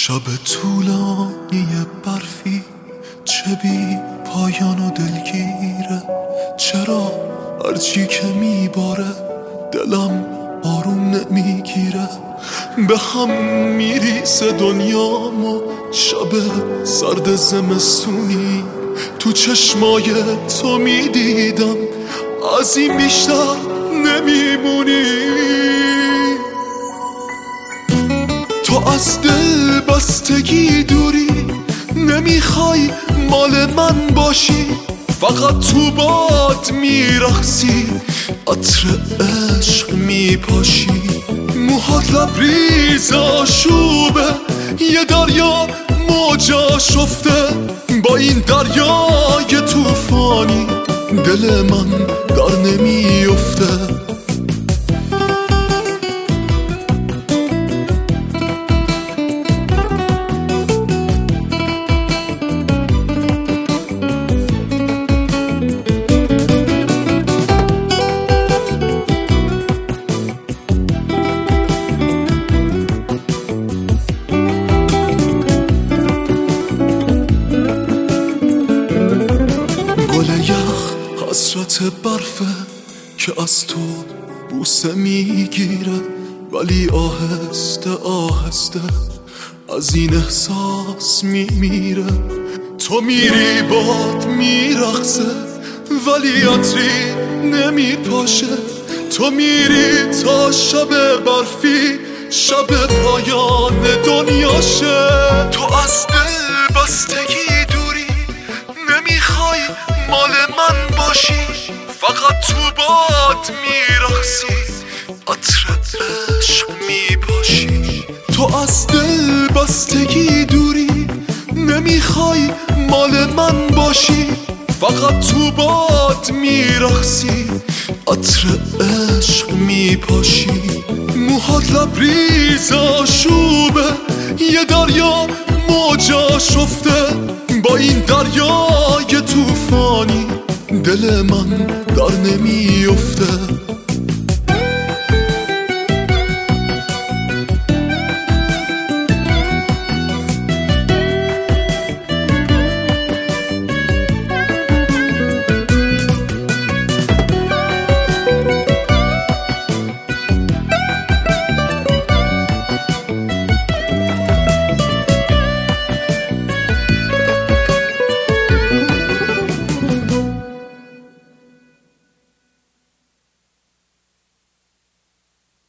شب طولانی برفی چه بی پایان و دلگیره. چرا هرچی که میباره دلم آروم نمیگیره. به هم میریزه دنیام و شب سرد زمستونی تو چشمای تو میدیدم از این بیشتر نمیمونی. تو از دل بستگی دوری نمیخوای مال من باشی. فقط تو باد میرقصی عطر عشق میپاشی. موهات لبریز آشوبه یه دریا موجاش افته. با این دریای توفانی دل من در نمیفته. حسرت برفه که از تو بوسه میگیره ولی آهسته آهسته از این احساس میمیره. تو میری باد میرقصه ولی عطری نمیپاشه. تو میری تا شب برفی شب پایان دنیاشه. تو از دل بستگی دوری نمیخوای مال من باشی. فقط تو باد میرقصی عطر عشق میپاشی. تو از دل بستگی دوری نمیخوای مال من باشی. فقط تو باد میرقصی عطر عشق میپاشی. موهات لبریز آشوبه یه دریا موجاش افته. با این دریای توفانی دل من در نمیفته.